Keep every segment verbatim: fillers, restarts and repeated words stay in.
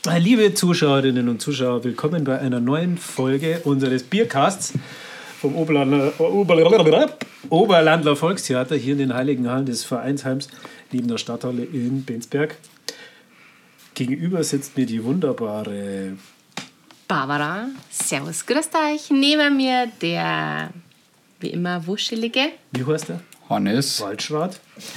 Liebe Zuschauerinnen und Zuschauer, willkommen bei einer neuen Folge unseres Biercasts vom Oberlandler, Ober, Oberlandler Volkstheater hier in den Heiligen Hallen des Vereinsheims neben der Stadthalle in Bensberg. Gegenüber sitzt mir die wunderbare Barbara. Servus, grüßt euch. Neben mir der, wie immer, wuschelige. Wie heißt der? Hannes. Waldschrat.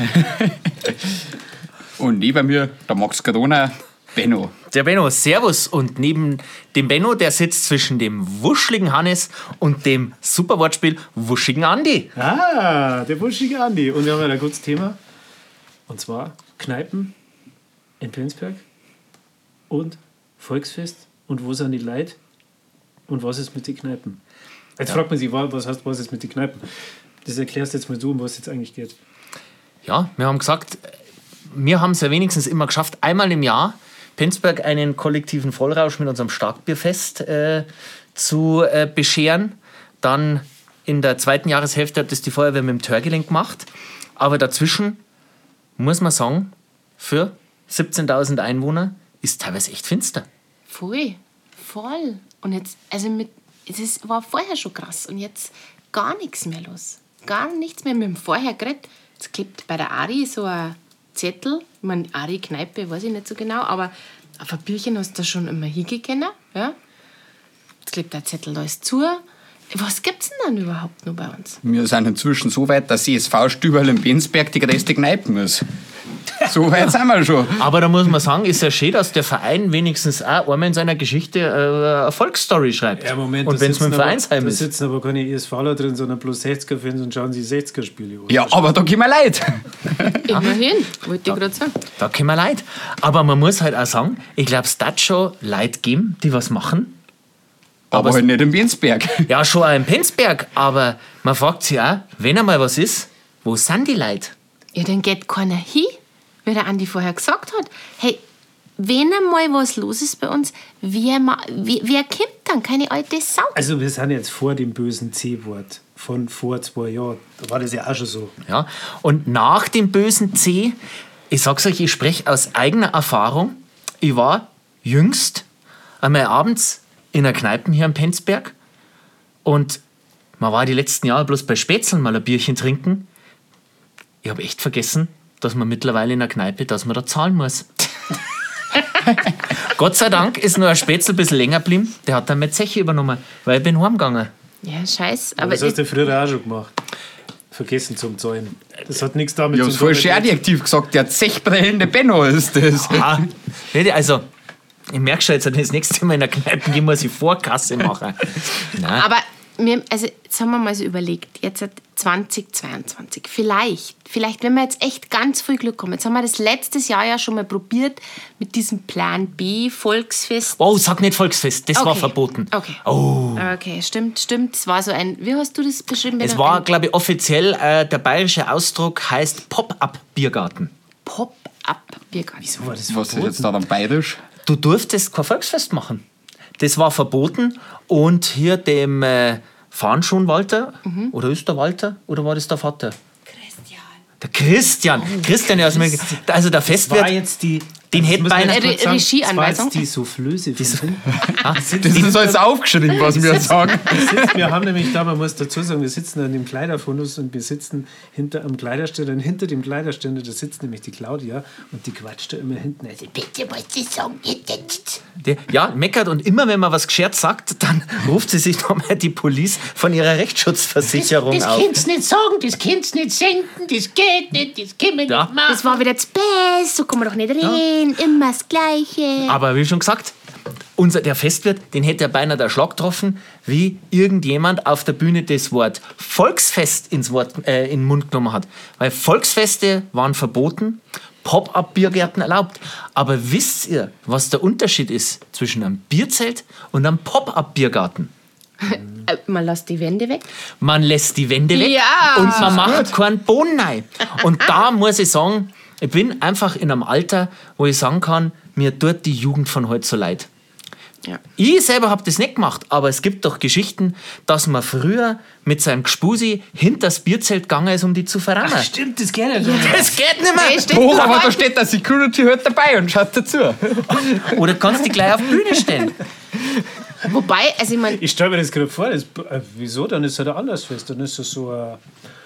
Und neben mir der Max Corona, Benno. Der Benno, servus. Und neben dem Benno, der sitzt zwischen dem wuscheligen Hannes und dem super Wortspiel wuschigen Andi. Ah, der wuschige Andi. Und wir haben ein gutes Thema. Und zwar Kneipen in Bensberg und Volksfest. Und wo sind die Leute? Und was ist mit den Kneipen? Jetzt ja. fragt man sich, was heißt, was ist mit den Kneipen? Das erklärst du jetzt mal du, um was es jetzt eigentlich geht. Ja, wir haben gesagt, wir haben es ja wenigstens immer geschafft, einmal im Jahr Bensberg einen kollektiven Vollrausch mit unserem Starkbierfest äh, zu äh, bescheren. Dann in der zweiten Jahreshälfte hat das die Feuerwehr mit dem Törgelenk gemacht. Aber dazwischen, muss man sagen, für siebzehntausend Einwohner ist teilweise echt finster. Voll, voll. Und jetzt, also mit, es war vorher schon krass und jetzt gar nichts mehr los. Gar nichts mehr. Wir haben vorher geredet. Jetzt klebt bei der Ari so ein Zettel. Ich meine, Ari-Kneipe, weiß ich nicht so genau, aber auf ein Bierchen hast du schon immer hingehen. Ja? Jetzt klebt der Zettel, da ist zu. Was gibt's denn dann überhaupt noch bei uns? Wir sind inzwischen so weit, dass C S V-Stüberl in Bensberg die größte Kneipe ist. So weit sind wir schon. Aber da muss man sagen, ist ja schön, dass der Verein wenigstens auch einmal in seiner Geschichte eine Erfolgsstory schreibt. Ja, Moment, und wenn es mit dem Vereinsheim ist. Da sitzen aber keine ESVler drin, sondern bloß sechziger-Fans und schauen sich sechziger-Spiele an. Ja, aber da gehen wir leid. Immerhin, wollte ich gerade sagen. Da können wir leid. Aber man muss halt auch sagen, ich glaube, es darf schon Leute geben, die was machen. Aber, aber halt nicht in Bensberg. Ja, schon auch in Bensberg. Aber man fragt sich auch, wenn einmal was ist, wo sind die Leute? Ja, dann geht keiner hin, wie der Andi vorher gesagt hat. Hey, wenn einmal was los ist bei uns, wer, wer, wer kommt dann? Keine alte Sau. Also wir sind jetzt vor dem bösen C-Wort von vor zwei Jahren. Da war das ja auch schon so. Ja, und nach dem bösen C, ich sag's euch, ich spreche aus eigener Erfahrung. Ich war jüngst einmal abends in einer Kneipe hier am Bensberg und man war die letzten Jahre bloß bei Spätzeln mal ein Bierchen trinken. Ich habe echt vergessen, dass man mittlerweile in einer Kneipe, dass man da zahlen muss. Gott sei Dank ist nur ein Spätzl ein bisschen länger geblieben. Der hat dann meine Zeche übernommen, weil ich bin heimgegangen. Ja, scheiße. Aber das hast du früher auch schon gemacht. Vergessen zum Zahlen. Das hat nichts damit zu tun. Ich habe voll schön adjektiv gesagt, der zechbrellende Benno ist das. Ah, also, ich merke schon, jetzt das nächste Mal in der Kneipe gehen, muss ich Vorkasse machen. Nein. Aber wir, also, jetzt haben wir mal so überlegt, jetzt hat zwanzig zweiundzwanzig, vielleicht, vielleicht, wenn wir jetzt echt ganz viel Glück haben, jetzt haben wir das letztes Jahr ja schon mal probiert mit diesem Plan B, Volksfest. Oh, sag nicht Volksfest, das okay. war verboten. Okay. Oh. Okay, stimmt, stimmt. Es war so ein, wie hast du das beschrieben? Es war, glaube ich, offiziell, äh, der bayerische Ausdruck heißt Pop-up-Biergarten. Pop-up-Biergarten. Wieso war das Was ist jetzt da dann bayerisch? Du durftest kein Volksfest machen. Das war verboten. Und hier dem äh, Fahnenschon Walter, mhm. oder ist der Walter, oder war das der Vater? Christian. Der Christian. Oh, Christian, ja, also der Festwirt. War jetzt die, den hätte beinahe Re- Regieanweisung. Das war jetzt die Soufflöse. Die so, das ist alles aufgeschrieben, was wir sagen. Wir, wir haben nämlich da, man muss dazu sagen, wir sitzen an dem Kleiderfundus und wir sitzen hinter am Kleiderständer. Und hinter dem Kleiderständer, da sitzt nämlich die Claudia und die quatscht da immer hinten. Also, bitte, was sie sagen, jetzt. Ja, meckert und immer, wenn man was geschert sagt, dann ruft sie sich nochmal die Police von ihrer Rechtsschutzversicherung das, das auf. Das kannst du nicht sagen, das kannst du nicht senden, das geht nicht, das können wir ja. nicht machen. Das war wieder das Beste, so kann man doch nicht reden, ja. Immer das Gleiche. Aber wie schon gesagt, unser, der Festwirt, den hätte er beinahe der Schlag getroffen, wie irgendjemand auf der Bühne das Wort Volksfest ins Wort, äh, in den Mund genommen hat. Weil Volksfeste waren verboten, Pop-up-Biergärten erlaubt. Aber wisst ihr, was der Unterschied ist zwischen einem Bierzelt und einem Pop-up-Biergarten? Man lässt die Wände weg. Man lässt die Wände weg ja, und man macht keinen Boden rein. Und da muss ich sagen, ich bin einfach in einem Alter, wo ich sagen kann, mir tut die Jugend von heute so leid. Ja. Ich selber habe das nicht gemacht, aber es gibt doch Geschichten, dass man früher mit seinem Gspusi hinter das Bierzelt gegangen ist, um die zu verrammen. Ach, stimmt, das geht ja. Das geht nicht mehr. Hey, steht Oh, aber dabei. da steht der Security halt dabei und schaut dazu. Oder kannst die gleich auf die Bühne stellen. Wobei, also ich meine, Ich stelle mir das gerade vor, das, äh, wieso? Dann ist es halt ein anderes Fest. Dann ist es so ein.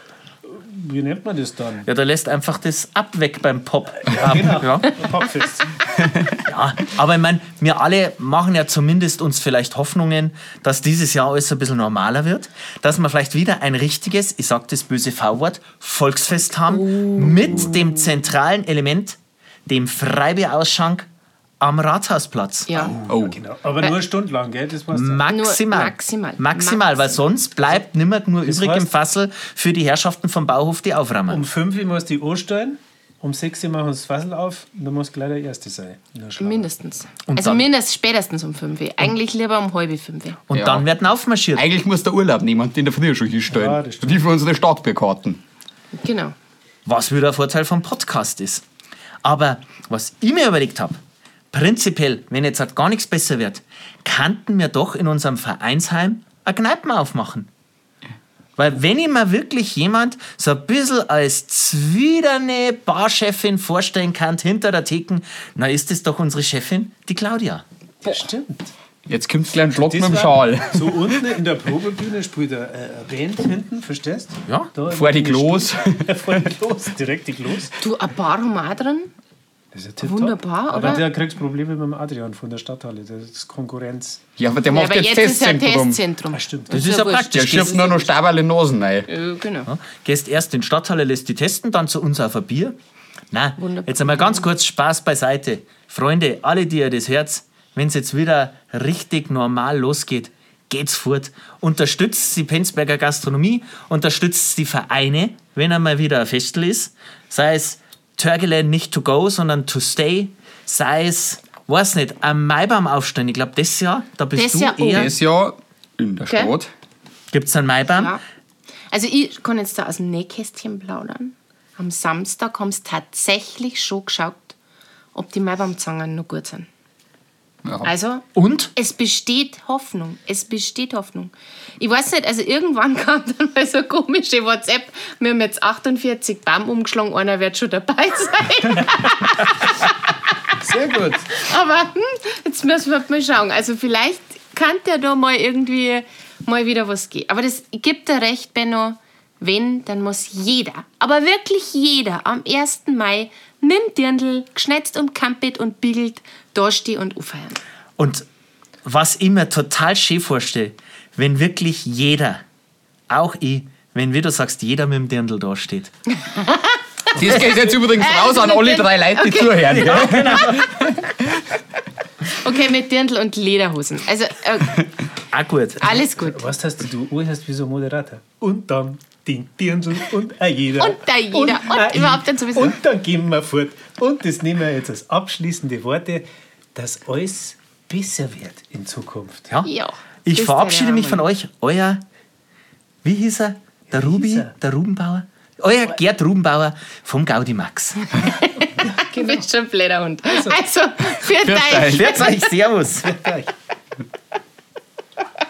Wie nennt man das dann? Ja, da lässt einfach das ab weg beim Pop. Ja, Genau. ja. Ein Popfest. Ja, aber ich meine, wir alle machen ja zumindest uns vielleicht Hoffnungen, dass dieses Jahr alles ein bisschen normaler wird, dass wir vielleicht wieder ein richtiges, ich sag das böse V-Wort, Volksfest haben mit dem zentralen Element, dem Freibierausschank am Rathausplatz. ja. Oh. Genau. Aber nur eine Stunde lang, gell? Das war's dann. Maximal. Nur maximal. Maximal, weil sonst bleibt nimmer nur Das übrig im heißt- Fassel für die Herrschaften vom Bauhof, die auframmen. Um fünf Uhr muss die Uhr stellen, um sechs Uhr machen wir das Fassel auf und dann muss gleich der Erste sein. in der Schlange. Mindestens. Und also dann- mindestens spätestens um fünf. Eigentlich lieber um halb fünf. Und Ja. dann werden aufmarschiert. Eigentlich muss der Urlaub niemand in der Früh schon hinstellen. Ja, das stimmt. Die für unsere Startbierkarten. Genau. Was wieder ein Vorteil vom Podcast ist. Aber was ich mir überlegt habe, prinzipiell, wenn jetzt halt gar nichts besser wird, könnten wir doch in unserem Vereinsheim eine Kneipen aufmachen. Weil wenn ich mir wirklich jemand so ein bisschen als zwiederne Barchefin vorstellen kann hinter der Theken, na ist es doch unsere Chefin, die Claudia. Ja, stimmt. Jetzt kommt gleich ein Schlag mit Das dem war- Schal. So unten in der Probebühne spielt eine, äh, eine Band hinten, verstehst du? Ja, Da vor die in der Klos. Stube- Vor die Klos, direkt die Klos. Du, ein Bar haben wir auch drin. Das ist ja tipptopp. Wunderbar, Aber oder? der kriegt Probleme mit dem Adrian von der Stadthalle. Das ist Konkurrenz. Ja, aber der Ja, macht aber jetzt, jetzt ist ja ein Testzentrum. Testzentrum. Ah, stimmt. Das ist ja wurscht. praktisch. Der schiebt nur noch Stabal in die Nasen rein. Äh, genau. Ja, gehst erst in die Stadthalle, lässt die testen, dann zu uns auf ein Bier. Nein, Wunderbar. jetzt einmal ganz kurz Spaß beiseite. Freunde, alle, die ihr das Herz, wenn es jetzt wieder richtig normal losgeht, geht's fort. Unterstützt die Penzberger Gastronomie, unterstützt die Vereine, wenn einmal wieder ein Festel ist. Sei es Törgelen nicht to go, sondern to stay. Sei es, weiß nicht, am Maibaum aufstehen. Ich glaube, das Jahr, da bist Das du Jahr, oh. eher. Das Jahr in der Gell? Stadt. Gibt's einen Maibaum? Ja. Also ich kann jetzt da aus dem Nähkästchen plaudern. Am Samstag haben sie tatsächlich schon geschaut, ob die Maibaumzangen noch gut sind. Ja. Also, Und? es besteht Hoffnung. Es besteht Hoffnung. Ich weiß nicht, also irgendwann kam dann mal so eine komische WhatsApp. Wir haben jetzt achtundvierzig Baum umgeschlagen, einer wird schon dabei sein. Sehr gut. Aber hm, jetzt müssen wir mal schauen. Also vielleicht kann der da mal irgendwie mal wieder was gehen. Aber das gibt dir recht, Benno. Wenn, dann muss jeder, aber wirklich jeder am ersten Mai mit dem Dirndl, geschnetzt und kampet und biegelt, dastehen und aufhören. Und was ich mir total schön vorstelle, wenn wirklich jeder, auch ich, wenn, wie du sagst, jeder mit dem Dirndl da steht. Das geht jetzt übrigens raus an alle drei Leute, die Okay. zuhören. gell? Okay, mit Dirndl und Lederhosen. Also äh, Auch gut. alles gut. Was hast du? Du Uhr hast wie so ein Moderator. Und dann die Dirndl und ein jeder. Und ein jeder. Und ein überhaupt ich. dann sowieso. Und dann gehen wir fort. Und das nehmen wir jetzt als abschließende Worte, dass alles besser wird in Zukunft. Ja. Ja, Ich das verabschiede wäre mich mal. von euch. Euer, wie hieß er? Der Rubi, hieß er? der Rubenbauer. Euer Gerd Rubenbauer vom Gaudi Max. Du bist schon ein blöder Hund. Also, für Für dich. euch. Pfiat euch, Servus. Gleich.